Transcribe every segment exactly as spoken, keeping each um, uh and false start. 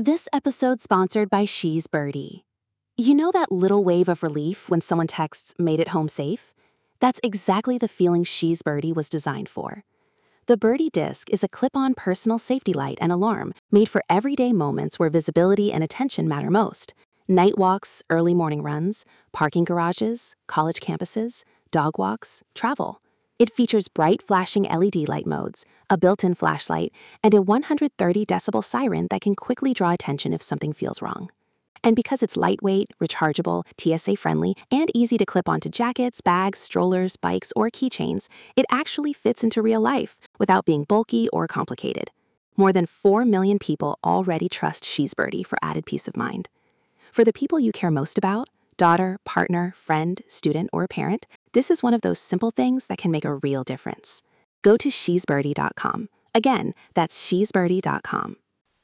This episode's sponsored by She's Birdie. You know that little wave of relief when someone texts, "made it home safe"? That's exactly the feeling She's Birdie was designed for. The Birdie Disc is a clip-on personal safety light and alarm made for everyday moments where visibility and attention matter most. Night walks, early morning runs, parking garages, college campuses, dog walks, travel. It features bright flashing L E D light modes, a built-in flashlight, and a one hundred thirty decibel siren that can quickly draw attention if something feels wrong. And because it's lightweight, rechargeable, T S A-friendly, and easy to clip onto jackets, bags, strollers, bikes, or keychains, it actually fits into real life without being bulky or complicated. More than four million people already trust She's Birdie for added peace of mind. For the people you care most about, daughter, partner, friend, student, or parent, this is one of those simple things that can make a real difference. Go to she's birdie dot com. Again, that's she's birdie dot com.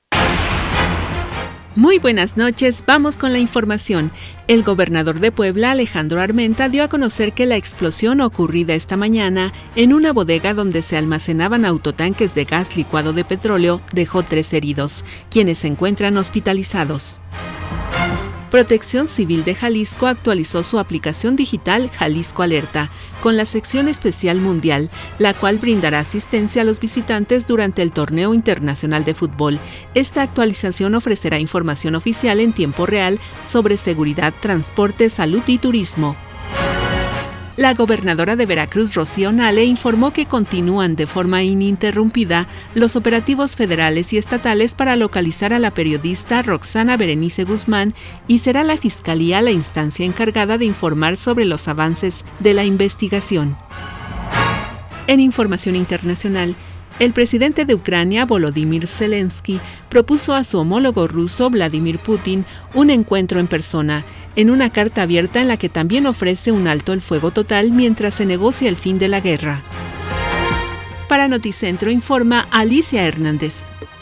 Muy buenas noches, vamos con la información. El gobernador de Puebla, Alejandro Armenta, dio a conocer que la explosión ocurrida esta mañana en una bodega donde se almacenaban autotanques de gas licuado de petróleo dejó tres heridos, quienes se encuentran hospitalizados. Protección Civil de Jalisco actualizó su aplicación digital Jalisco Alerta, con la sección especial mundial, la cual brindará asistencia a los visitantes durante el torneo internacional de fútbol. Esta actualización ofrecerá información oficial en tiempo real sobre seguridad, transporte, salud y turismo. La gobernadora de Veracruz, Rocío Nale, informó que continúan de forma ininterrumpida los operativos federales y estatales para localizar a la periodista Roxana Berenice Guzmán y será la Fiscalía la instancia encargada de informar sobre los avances de la investigación. En información internacional, el presidente de Ucrania, Volodymyr Zelensky, propuso a su homólogo ruso, Vladimir Putin, un encuentro en persona, en una carta abierta en la que también ofrece un alto el fuego total mientras se negocia el fin de la guerra. Para Noticentro informa Alicia Hernández.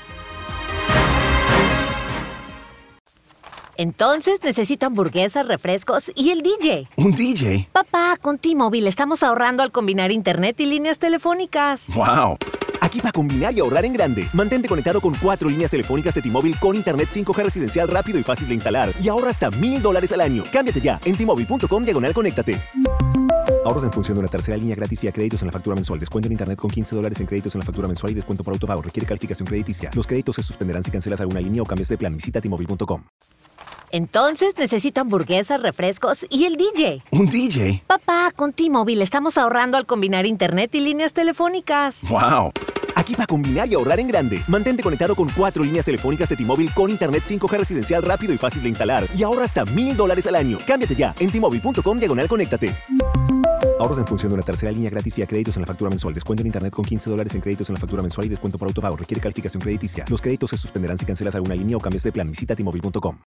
Entonces necesito hamburguesas, refrescos y el D J. ¿Un D J? Papá, con T-Mobile estamos ahorrando al combinar internet y líneas telefónicas. ¡Wow! Aquí para combinar y ahorrar en grande. Mantente conectado con cuatro líneas telefónicas de T-Mobile con internet cinco G residencial rápido y fácil de instalar. Y ahorra hasta mil dólares al año. Cámbiate ya en T-Mobile punto com diagonal conéctate. Ahorros en función de una tercera línea gratis vía créditos en la factura mensual. Descuento en internet con quince dólares en créditos en la factura mensual y descuento por autopago. Requiere calificación crediticia. Los créditos se suspenderán si cancelas alguna línea o cambias de plan. Visita T Mobile punto com. Entonces necesito hamburguesas, refrescos y el D J. ¿Un D J? Papá, con T-Mobile estamos ahorrando al combinar internet y líneas telefónicas. ¡Wow! Aquí para combinar y ahorrar en grande. Mantente conectado con cuatro líneas telefónicas de T-Mobile con internet cinco G residencial rápido y fácil de instalar. Y ahorra hasta mil dólares al año. Cámbiate ya en T Mobile punto com diagonal conéctate. Ahorros en función de una tercera línea gratis vía créditos en la factura mensual. Descuento en internet con quince dólares en créditos en la factura mensual y descuento por autopago. Requiere calificación crediticia. Los créditos se suspenderán si cancelas alguna línea o cambias de plan. Visita T Mobile punto com.